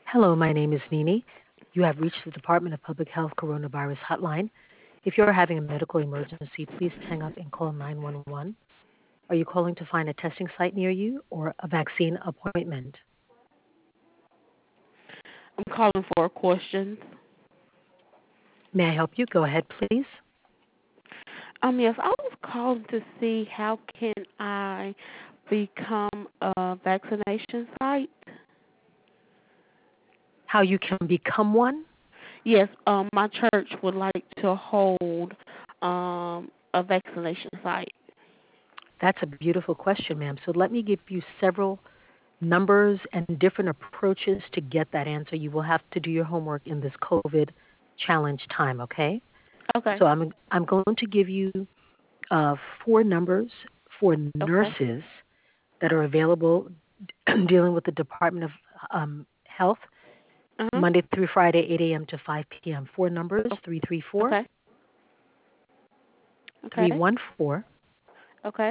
Hello, my name is Nini. You have reached the Department of Public Health Coronavirus Hotline. If you are having a medical emergency, please hang up and call 911. Are you calling to find a testing site near you or a vaccine appointment? I'm calling for a question. May I help you? Go ahead, please. Yes, I was calling to see how can I become a vaccination site. How you can become one? Yes, my church would like to hold a vaccination site. That's a beautiful question, ma'am. So let me give you several numbers and different approaches to get that answer. You will have to do your homework in this COVID challenge time, okay? Okay. So I'm going to give you uh, four numbers for Okay. nurses that are available dealing with the Department of Health Uh huh. Monday through Friday, 8 a.m. to 5 p.m. Four numbers: 334 Okay. Okay. 314 Okay.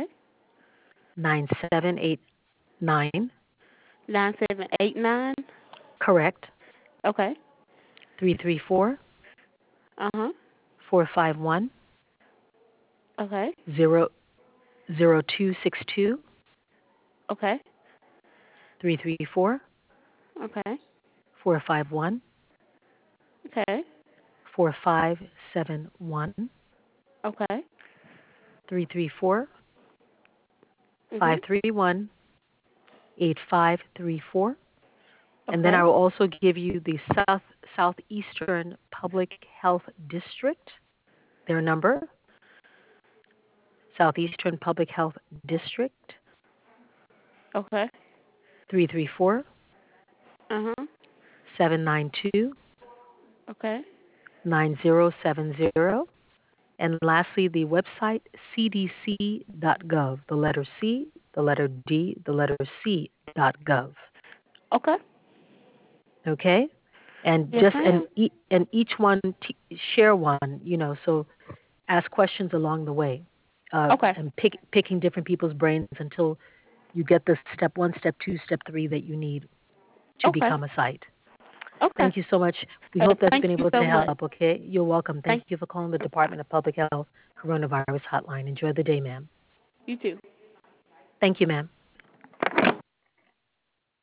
9789. 9789. Correct. Okay. 334 Uh huh. 451 Okay. 0262. Okay. 334 Okay. 451 Okay. 4571. Okay. 334 Mhm. 531 8534. And then Okay. I will also give you the Southeastern Public Health District, their number, Southeastern Public Health District, Okay. 334 Uh huh. 792 Okay. 9070. And lastly, the website cdc.gov, the letter C, the letter D, the letter C.gov. Okay. Okay? And Yes, just ma'am. and each one share one, so ask questions along the way, Okay. and picking different people's brains until you get the step one, step two, step three that you need to Okay. become a site. Okay. Thank you so much. We hope that's Thank been you able so to much. help. Okay, you're welcome. Thank Thank you for calling the you. Department of Public Health Coronavirus Hotline. Enjoy the day, ma'am. You too. Thank you, ma'am.